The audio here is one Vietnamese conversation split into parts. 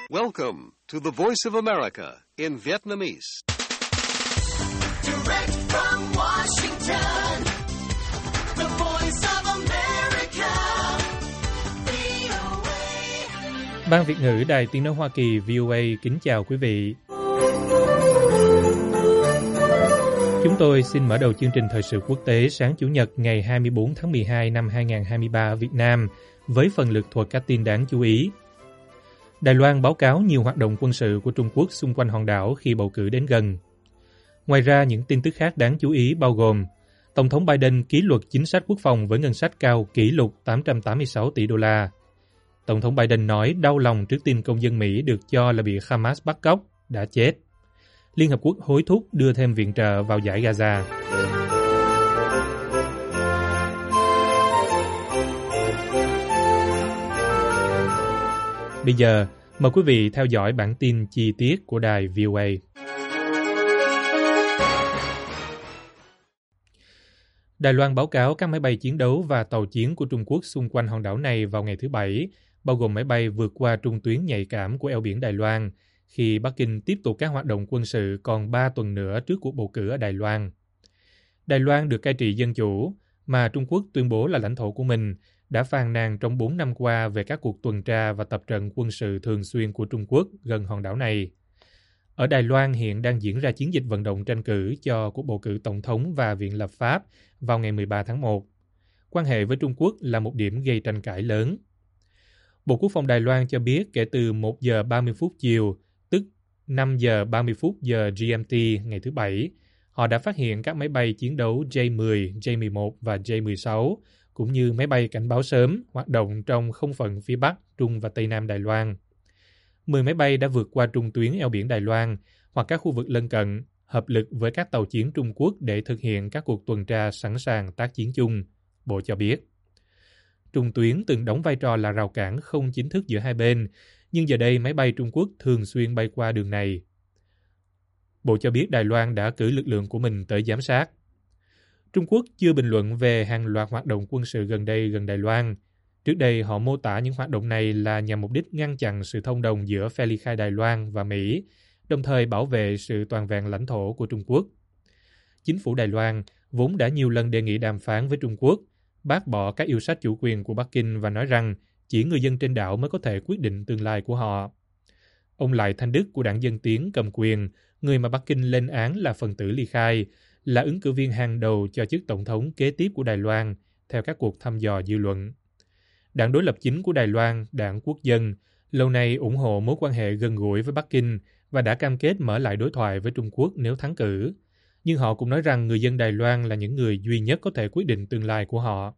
Welcome to the Voice of America in Vietnamese. Direct from Washington, the Voice of America, VOA. Ban Việt ngữ Đài Tiếng nói Hoa Kỳ VOA kính chào quý vị. Chúng tôi xin mở đầu chương trình thời sự quốc tế sáng Chủ nhật ngày 24 tháng 12 năm 2023 ở Việt Nam với phần lược thuật các tin đáng chú ý. Đài Loan báo cáo nhiều hoạt động quân sự của Trung Quốc xung quanh hòn đảo khi bầu cử đến gần. Ngoài ra, những tin tức khác đáng chú ý bao gồm Tổng thống Biden ký luật chính sách quốc phòng với ngân sách cao kỷ lục 886 tỷ đô la. Tổng thống Biden nói đau lòng trước tin công dân Mỹ được cho là bị Hamas bắt cóc đã chết. Liên Hợp Quốc hối thúc đưa thêm viện trợ vào dải Gaza. Bây giờ, mời quý vị theo dõi bản tin chi tiết của đài VOA. Đài Loan báo cáo các máy bay chiến đấu và tàu chiến của Trung Quốc xung quanh hòn đảo này vào ngày thứ Bảy, bao gồm máy bay vượt qua trung tuyến nhạy cảm của eo biển Đài Loan, khi Bắc Kinh tiếp tục các hoạt động quân sự còn 3 tuần nữa trước cuộc bầu cử ở Đài Loan. Đài Loan được cai trị dân chủ, mà Trung Quốc tuyên bố là lãnh thổ của mình, đã phàn nàn trong 4 năm qua về các cuộc tuần tra và tập trận quân sự thường xuyên của Trung Quốc gần hòn đảo này. Ở Đài Loan hiện đang diễn ra chiến dịch vận động tranh cử cho cuộc bầu cử tổng thống và viện lập pháp vào ngày 13 tháng 1. Quan hệ với Trung Quốc là một điểm gây tranh cãi lớn. Bộ Quốc phòng Đài Loan cho biết kể từ 1 giờ 30 phút chiều, tức 5 giờ 30 phút giờ GMT ngày thứ Bảy, họ đã phát hiện các máy bay chiến đấu J-10, J-11 và J-16, cũng như máy bay cảnh báo sớm hoạt động trong không phận phía Bắc, Trung và Tây Nam Đài Loan. 10 máy bay đã vượt qua trung tuyến eo biển Đài Loan hoặc các khu vực lân cận, hợp lực với các tàu chiến Trung Quốc để thực hiện các cuộc tuần tra sẵn sàng tác chiến chung, Bộ cho biết. Trung tuyến từng đóng vai trò là rào cản không chính thức giữa hai bên, nhưng giờ đây máy bay Trung Quốc thường xuyên bay qua đường này. Bộ cho biết Đài Loan đã cử lực lượng của mình tới giám sát. Trung Quốc chưa bình luận về hàng loạt hoạt động quân sự gần đây gần Đài Loan. Trước đây họ mô tả những hoạt động này là nhằm mục đích ngăn chặn sự thông đồng giữa phe ly khai Đài Loan và Mỹ, đồng thời bảo vệ sự toàn vẹn lãnh thổ của Trung Quốc. Chính phủ Đài Loan vốn đã nhiều lần đề nghị đàm phán với Trung Quốc, bác bỏ các yêu sách chủ quyền của Bắc Kinh và nói rằng chỉ người dân trên đảo mới có thể quyết định tương lai của họ. Ông Lại Thanh Đức của đảng Dân Tiến cầm quyền, người mà Bắc Kinh lên án là phần tử ly khai, là ứng cử viên hàng đầu cho chức tổng thống kế tiếp của Đài Loan, theo các cuộc thăm dò dư luận. Đảng đối lập chính của Đài Loan, Đảng Quốc dân, lâu nay ủng hộ mối quan hệ gần gũi với Bắc Kinh và đã cam kết mở lại đối thoại với Trung Quốc nếu thắng cử. Nhưng họ cũng nói rằng người dân Đài Loan là những người duy nhất có thể quyết định tương lai của họ.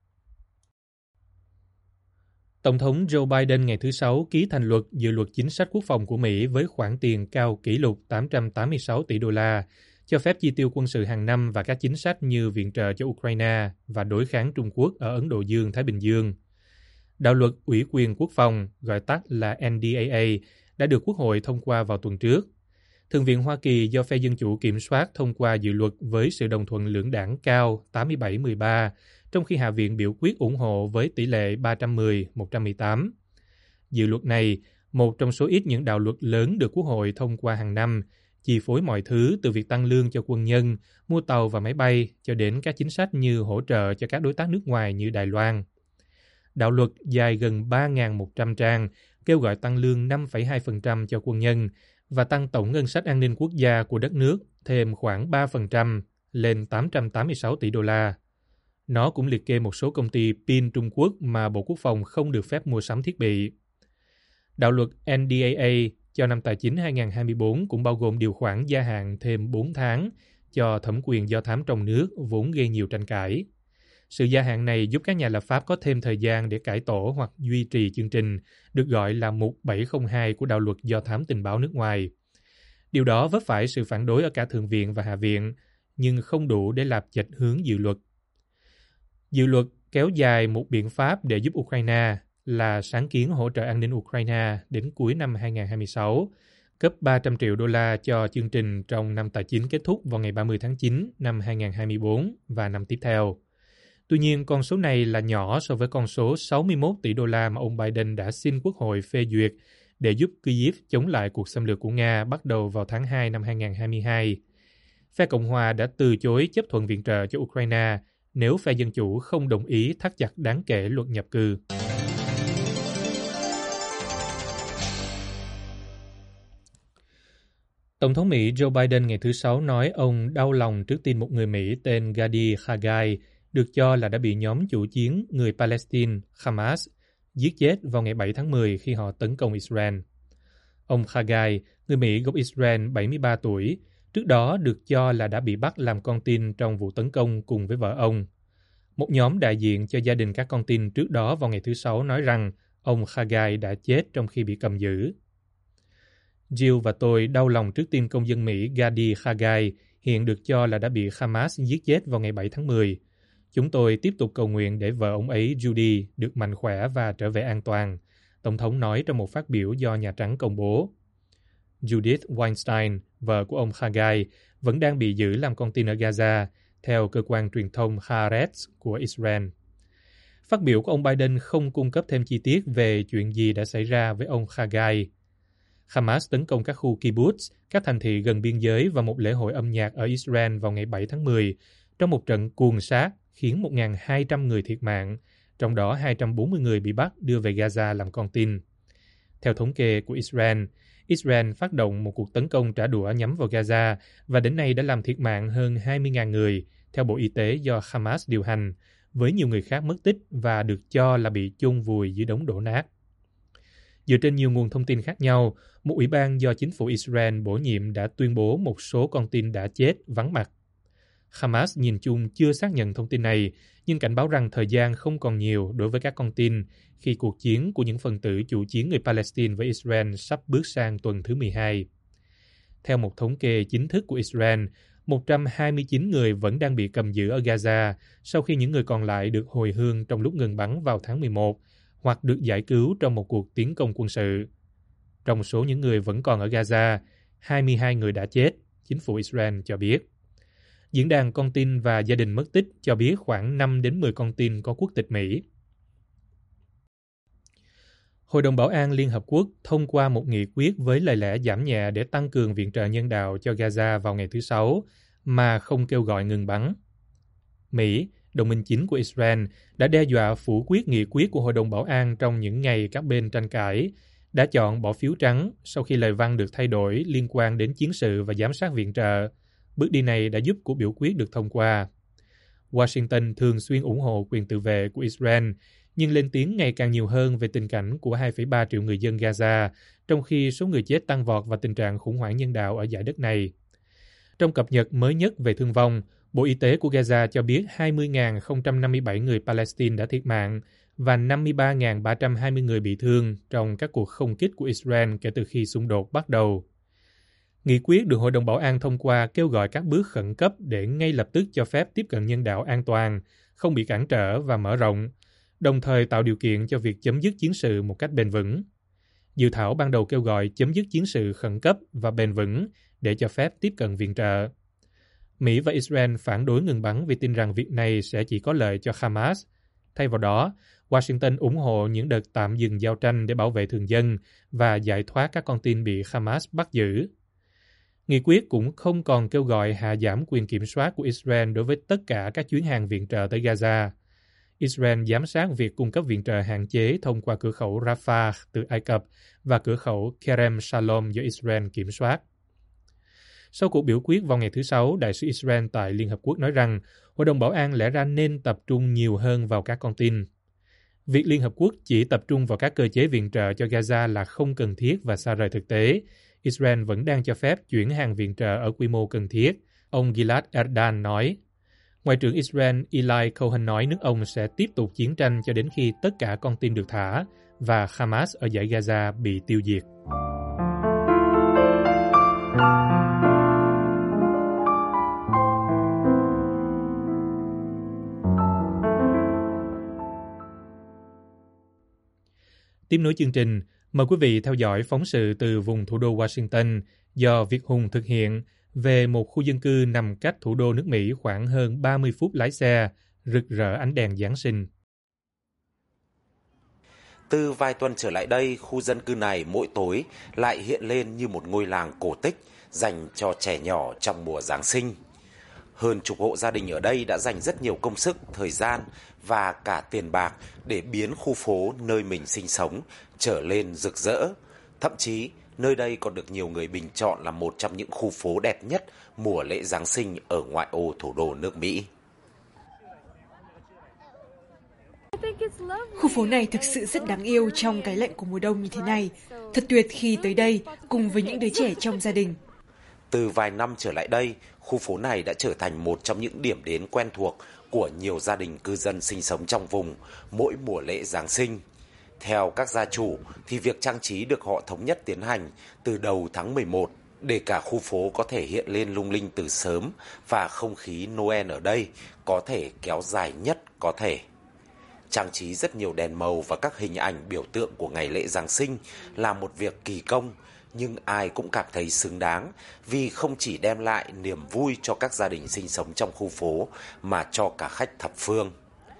Tổng thống Joe Biden ngày thứ Sáu ký thành luật dự luật chính sách quốc phòng của Mỹ với khoản tiền cao kỷ lục 886 tỷ đô la, cho phép chi tiêu quân sự hàng năm và các chính sách như viện trợ cho Ukraine và đối kháng Trung Quốc ở Ấn Độ Dương-Thái Bình Dương. Đạo luật Ủy quyền Quốc phòng, gọi tắt là NDAA, đã được Quốc hội thông qua vào tuần trước. Thượng viện Hoa Kỳ do phe Dân Chủ kiểm soát thông qua dự luật với sự đồng thuận lưỡng đảng cao 87-13, trong khi Hạ viện biểu quyết ủng hộ với tỷ lệ 310-118. Dự luật này, một trong số ít những đạo luật lớn được Quốc hội thông qua hàng năm, chi phối mọi thứ từ việc tăng lương cho quân nhân, mua tàu và máy bay cho đến các chính sách như hỗ trợ cho các đối tác nước ngoài như Đài Loan. Đạo luật dài gần 3.100 trang kêu gọi tăng lương 5,2% cho quân nhân và tăng tổng ngân sách an ninh quốc gia của đất nước thêm khoảng 3% lên 886 tỷ đô la. Nó cũng liệt kê một số công ty pin Trung Quốc mà Bộ Quốc phòng không được phép mua sắm thiết bị. Đạo luật NDAA cho năm tài chính 2024 cũng bao gồm điều khoản gia hạn thêm 4 tháng cho thẩm quyền do thám trong nước vốn gây nhiều tranh cãi. Sự gia hạn này giúp các nhà lập pháp có thêm thời gian để cải tổ hoặc duy trì chương trình, được gọi là Mục 702 của đạo luật do thám tình báo nước ngoài. Điều đó vấp phải sự phản đối ở cả Thượng viện và Hạ viện, nhưng không đủ để làm chệch hướng dự luật. Dự luật kéo dài một biện pháp để giúp Ukraine là sáng kiến hỗ trợ an ninh Ukraine đến cuối năm 2026, cấp 300 triệu đô la cho chương trình trong năm tài chính kết thúc vào ngày 30 tháng 9 năm 2024 và năm tiếp theo. Tuy nhiên, con số này là nhỏ so với con số 61 tỷ đô la mà ông Biden đã xin Quốc hội phê duyệt để giúp Kyiv chống lại cuộc xâm lược của Nga bắt đầu vào tháng 2 năm 2022. Phe Cộng hòa đã từ chối chấp thuận viện trợ cho Ukraine nếu phe Dân chủ không đồng ý thắt chặt đáng kể luật nhập cư. Tổng thống Mỹ Joe Biden ngày thứ Sáu nói ông đau lòng trước tin một người Mỹ tên Gadi Khagai được cho là đã bị nhóm chủ chiến người Palestine Hamas giết chết vào ngày 7 tháng 10 khi họ tấn công Israel. Ông Khagai, người Mỹ gốc Israel 73 tuổi, trước đó được cho là đã bị bắt làm con tin trong vụ tấn công cùng với vợ ông. Một nhóm đại diện cho gia đình các con tin trước đó vào ngày thứ Sáu nói rằng ông Khagai đã chết trong khi bị cầm giữ. Jill và tôi đau lòng trước tin công dân Mỹ Gadi Khagai hiện được cho là đã bị Hamas giết chết vào ngày 7 tháng 10. Chúng tôi tiếp tục cầu nguyện để vợ ông ấy Judy được mạnh khỏe và trở về an toàn, Tổng thống nói trong một phát biểu do Nhà Trắng công bố. Judith Weinstein, vợ của ông Khagai, vẫn đang bị giữ làm con tin ở Gaza, theo cơ quan truyền thông Haaretz của Israel. Phát biểu của ông Biden không cung cấp thêm chi tiết về chuyện gì đã xảy ra với ông Khagai. Hamas tấn công các khu kibbutz, các thành thị gần biên giới và một lễ hội âm nhạc ở Israel vào ngày 7 tháng 10, trong một trận cuồng sát khiến 1.200 người thiệt mạng, trong đó 240 người bị bắt đưa về Gaza làm con tin. Theo thống kê của Israel phát động một cuộc tấn công trả đũa nhắm vào Gaza và đến nay đã làm thiệt mạng hơn 20.000 người, theo Bộ Y tế do Hamas điều hành, với nhiều người khác mất tích và được cho là bị chôn vùi dưới đống đổ nát. Dựa trên nhiều nguồn thông tin khác nhau, một ủy ban do chính phủ Israel bổ nhiệm đã tuyên bố một số con tin đã chết vắng mặt. Hamas nhìn chung chưa xác nhận thông tin này, nhưng cảnh báo rằng thời gian không còn nhiều đối với các con tin khi cuộc chiến của những phần tử chủ chiến người Palestine với Israel sắp bước sang tuần thứ 12. Theo một thống kê chính thức của Israel, 129 người vẫn đang bị cầm giữ ở Gaza sau khi những người còn lại được hồi hương trong lúc ngừng bắn vào tháng 11 hoặc được giải cứu trong một cuộc tiến công quân sự. Trong số những người vẫn còn ở Gaza, 22 người đã chết, chính phủ Israel cho biết. Diễn đàn con tin và gia đình mất tích cho biết khoảng 5 đến 10 con tin có quốc tịch Mỹ. Hội đồng Bảo an Liên Hợp Quốc thông qua một nghị quyết với lời lẽ giảm nhẹ để tăng cường viện trợ nhân đạo cho Gaza vào ngày thứ Sáu, mà không kêu gọi ngừng bắn. Mỹ, đồng minh chính của Israel, đã đe dọa phủ quyết nghị quyết của Hội đồng Bảo an trong những ngày các bên tranh cãi, đã chọn bỏ phiếu trắng sau khi lời văn được thay đổi liên quan đến chiến sự và giám sát viện trợ. Bước đi này đã giúp cuộc biểu quyết được thông qua. Washington thường xuyên ủng hộ quyền tự vệ của Israel, nhưng lên tiếng ngày càng nhiều hơn về tình cảnh của 2,3 triệu người dân Gaza, trong khi số người chết tăng vọt và tình trạng khủng hoảng nhân đạo ở dải đất này. Trong cập nhật mới nhất về thương vong, Bộ Y tế của Gaza cho biết 20.057 người Palestine đã thiệt mạng và 53.320 người bị thương trong các cuộc không kích của Israel kể từ khi xung đột bắt đầu. Nghị quyết được Hội đồng Bảo an thông qua kêu gọi các bước khẩn cấp để ngay lập tức cho phép tiếp cận nhân đạo an toàn, không bị cản trở và mở rộng, đồng thời tạo điều kiện cho việc chấm dứt chiến sự một cách bền vững. Dự thảo ban đầu kêu gọi chấm dứt chiến sự khẩn cấp và bền vững để cho phép tiếp cận viện trợ. Mỹ và Israel phản đối ngừng bắn vì tin rằng việc này sẽ chỉ có lợi cho Hamas. Thay vào đó, Washington ủng hộ những đợt tạm dừng giao tranh để bảo vệ thường dân và giải thoát các con tin bị Hamas bắt giữ. Nghị quyết cũng không còn kêu gọi hạ giảm quyền kiểm soát của Israel đối với tất cả các chuyến hàng viện trợ tới Gaza. Israel giám sát việc cung cấp viện trợ hạn chế thông qua cửa khẩu Rafah từ Ai Cập và cửa khẩu Kerem Shalom do Israel kiểm soát. Sau cuộc biểu quyết vào ngày thứ Sáu, đại sứ Israel tại Liên Hợp Quốc nói rằng Hội đồng Bảo an lẽ ra nên tập trung nhiều hơn vào các con tin. Việc Liên Hợp Quốc chỉ tập trung vào các cơ chế viện trợ cho Gaza là không cần thiết và xa rời thực tế. Israel vẫn đang cho phép chuyển hàng viện trợ ở quy mô cần thiết, ông Gilad Erdan nói. Ngoại trưởng Israel Eli Cohen nói nước ông sẽ tiếp tục chiến tranh cho đến khi tất cả con tin được thả và Hamas ở dải Gaza bị tiêu diệt. Tiếp nối chương trình, mời quý vị theo dõi phóng sự từ vùng thủ đô Washington do Việt Hùng thực hiện về một khu dân cư nằm cách thủ đô nước Mỹ khoảng hơn 30 phút lái xe, rực rỡ ánh đèn Giáng sinh. Từ vài tuần trở lại đây, khu dân cư này mỗi tối lại hiện lên như một ngôi làng cổ tích dành cho trẻ nhỏ trong mùa Giáng sinh. Hơn chục hộ gia đình ở đây đã dành rất nhiều công sức, thời gian và cả tiền bạc để biến khu phố nơi mình sinh sống trở lên rực rỡ. Thậm chí, nơi đây còn được nhiều người bình chọn là một trong những khu phố đẹp nhất mùa lễ Giáng sinh ở ngoại ô thủ đô nước Mỹ. Khu phố này thực sự rất đáng yêu trong cái lạnh của mùa đông như thế này. Thật tuyệt khi tới đây cùng với những đứa trẻ trong gia đình. Từ vài năm trở lại đây, khu phố này đã trở thành một trong những điểm đến quen thuộc của nhiều gia đình cư dân sinh sống trong vùng mỗi mùa lễ Giáng sinh. Theo các gia chủ, thì việc trang trí được họ thống nhất tiến hành từ đầu tháng 11 để cả khu phố có thể hiện lên lung linh từ sớm và không khí Noel ở đây có thể kéo dài nhất có thể. Trang trí rất nhiều đèn màu và các hình ảnh biểu tượng của ngày lễ Giáng sinh là một việc kỳ công, nhưng ai cũng cảm thấy xứng đáng vì không chỉ đem lại niềm vui cho các gia đình sinh sống trong khu phố mà cho cả khách thập phương.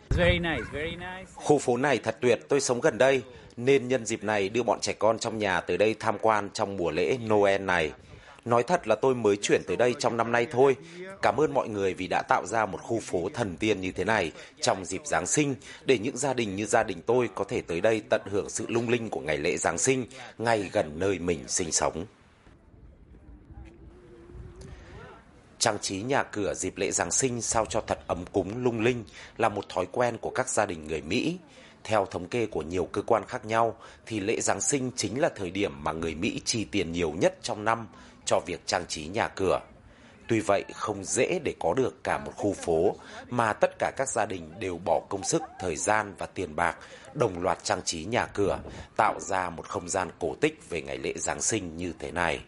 Khu phố này thật tuyệt, tôi sống gần đây nên nhân dịp này đưa bọn trẻ con trong nhà tới đây tham quan trong mùa lễ Noel này. Nói thật là tôi mới chuyển tới đây trong năm nay thôi. Cảm ơn mọi người vì đã tạo ra một khu phố thần tiên như thế này trong dịp Giáng sinh để những gia đình như gia đình tôi có thể tới đây tận hưởng sự lung linh của ngày lễ Giáng sinh ngay gần nơi mình sinh sống. Trang trí nhà cửa dịp lễ Giáng sinh sao cho thật ấm cúng lung linh là một thói quen của các gia đình người Mỹ. Theo thống kê của nhiều cơ quan khác nhau, thì lễ Giáng sinh chính là thời điểm mà người Mỹ chi tiền nhiều nhất trong năm cho việc trang trí nhà cửa. Tuy vậy, không dễ để có được cả một khu phố mà tất cả các gia đình đều bỏ công sức, thời gian và tiền bạc đồng loạt trang trí nhà cửa, tạo ra một không gian cổ tích về ngày lễ Giáng sinh như thế này.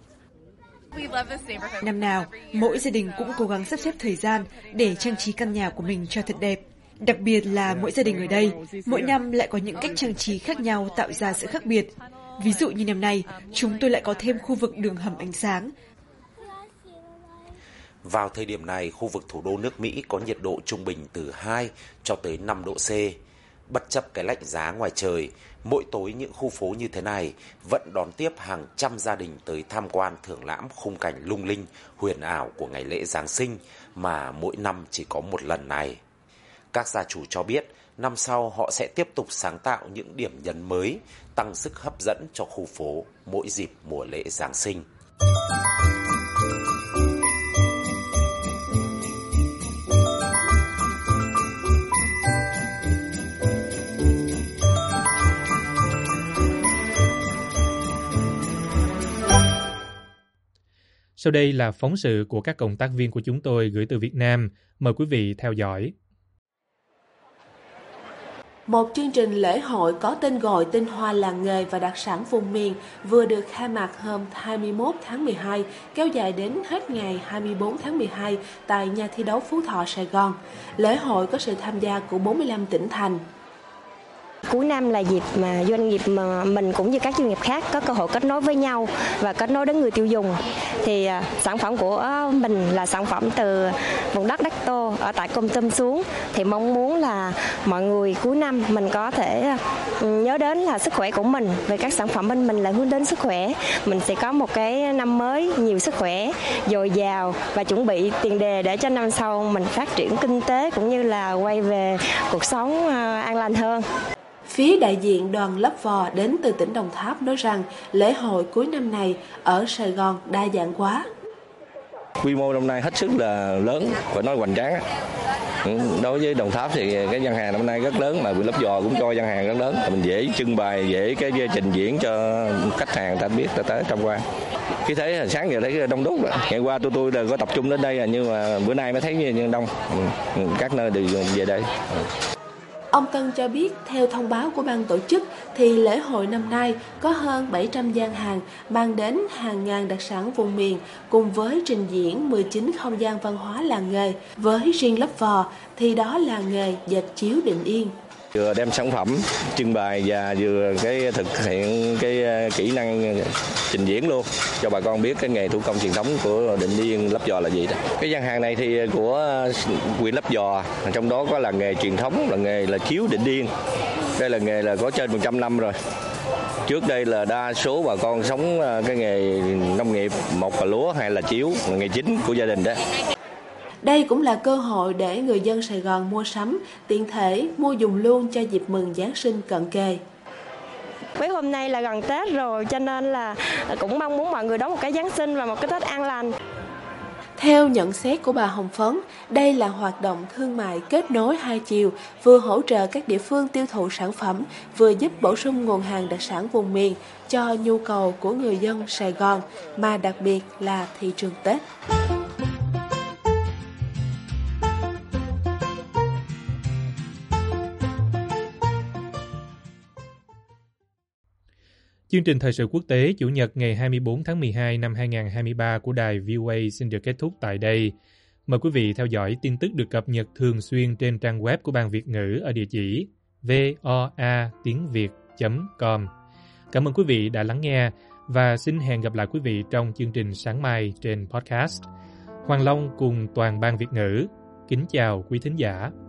Năm nào, mỗi gia đình cũng cố gắng sắp xếp thời gian để trang trí căn nhà của mình cho thật đẹp. Đặc biệt là mỗi gia đình ở đây, mỗi năm lại có những cách trang trí khác nhau tạo ra sự khác biệt. Ví dụ như năm nay, chúng tôi lại có thêm khu vực đường hầm ánh sáng. Vào thời điểm này, khu vực thủ đô nước Mỹ có nhiệt độ trung bình từ 2 cho tới 5 độ C. Bất chấp cái lạnh giá ngoài trời, mỗi tối những khu phố như thế này vẫn đón tiếp hàng trăm gia đình tới tham quan thưởng lãm khung cảnh lung linh, huyền ảo của ngày lễ Giáng sinh mà mỗi năm chỉ có một lần này. Các gia chủ cho biết, năm sau họ sẽ tiếp tục sáng tạo những điểm nhấn mới, tăng sức hấp dẫn cho khu phố mỗi dịp mùa lễ Giáng sinh. Sau đây là phóng sự của các cộng tác viên của chúng tôi gửi từ Việt Nam. Mời quý vị theo dõi. Một chương trình lễ hội có tên gọi Tinh hoa làng nghề và đặc sản vùng miền vừa được khai mạc hôm 21 tháng 12, kéo dài đến hết ngày 24 tháng 12 tại nhà thi đấu Phú Thọ, Sài Gòn. Lễ hội có sự tham gia của 45 tỉnh thành. Cuối năm là dịp mà doanh nghiệp mà mình cũng như các doanh nghiệp khác có cơ hội kết nối với nhau và kết nối đến người tiêu dùng. Thì sản phẩm của mình là sản phẩm từ vùng đất Đắc Tô ở tại Kon Tum xuống. Thì mong muốn là mọi người cuối năm mình có thể nhớ đến là sức khỏe của mình. Về các sản phẩm bên mình là hướng đến sức khỏe. Mình sẽ có một cái năm mới nhiều sức khỏe, dồi dào và chuẩn bị tiền đề để cho năm sau mình phát triển kinh tế cũng như là quay về cuộc sống an lành hơn. Phía đại diện đoàn Lấp Vò đến từ tỉnh Đồng Tháp nói rằng lễ hội cuối năm này ở Sài Gòn đa dạng quá. Quy mô năm nay hết sức là lớn, phải nói hoành tráng. Đối với Đồng Tháp thì cái gian hàng năm nay rất lớn, mà Lấp Vò cũng cho gian hàng rất lớn. Mình dễ trưng bày, dễ cái trình diễn cho khách hàng ta biết ta tới tham quan. Khi thấy sáng giờ thấy đông đúc rồi. Ngày qua tôi là có tập trung đến đây nhưng mà bữa nay mới thấy như đông. Các nơi đều về đây. Ông Tân cho biết, theo thông báo của ban tổ chức, thì lễ hội năm nay có hơn 700 gian hàng mang đến hàng ngàn đặc sản vùng miền cùng với trình diễn 19 không gian văn hóa làng nghề. Với riêng Lấp Vò thì đó là nghề dệt chiếu Định Yên. Vừa đem sản phẩm trưng bày và vừa cái thực hiện cái kỹ năng trình diễn luôn cho bà con biết cái nghề thủ công truyền thống của Định Yên Lấp Vò là gì đó. Cái gian hàng này thì của huyện Lấp Vò, trong đó có là nghề truyền thống là nghề là chiếu Định Yên. Đây là nghề là có trên 100 năm rồi. Trước đây là đa số bà con sống cái nghề nông nghiệp, một là lúa, hai là chiếu, là nghề chính của gia đình đó. Đây cũng là cơ hội để người dân Sài Gòn mua sắm, tiện thể mua dùng luôn cho dịp mừng Giáng sinh cận kề. Với hôm nay là gần Tết rồi, cho nên là cũng mong muốn mọi người đón một cái Giáng sinh và một cái Tết an lành. Theo nhận xét của bà Hồng Phấn, đây là hoạt động thương mại kết nối hai chiều, vừa hỗ trợ các địa phương tiêu thụ sản phẩm, vừa giúp bổ sung nguồn hàng đặc sản vùng miền cho nhu cầu của người dân Sài Gòn, mà đặc biệt là thị trường Tết. Chương trình thời sự quốc tế Chủ nhật ngày 24 tháng 12 năm 2023 của đài VOA xin được kết thúc tại đây. Mời quý vị theo dõi tin tức được cập nhật thường xuyên trên trang web của Ban Việt ngữ ở địa chỉ voatiengviet.com. Cảm ơn quý vị đã lắng nghe và xin hẹn gặp lại quý vị trong chương trình sáng mai trên podcast. Hoàng Long cùng toàn Ban Việt ngữ kính chào quý thính giả.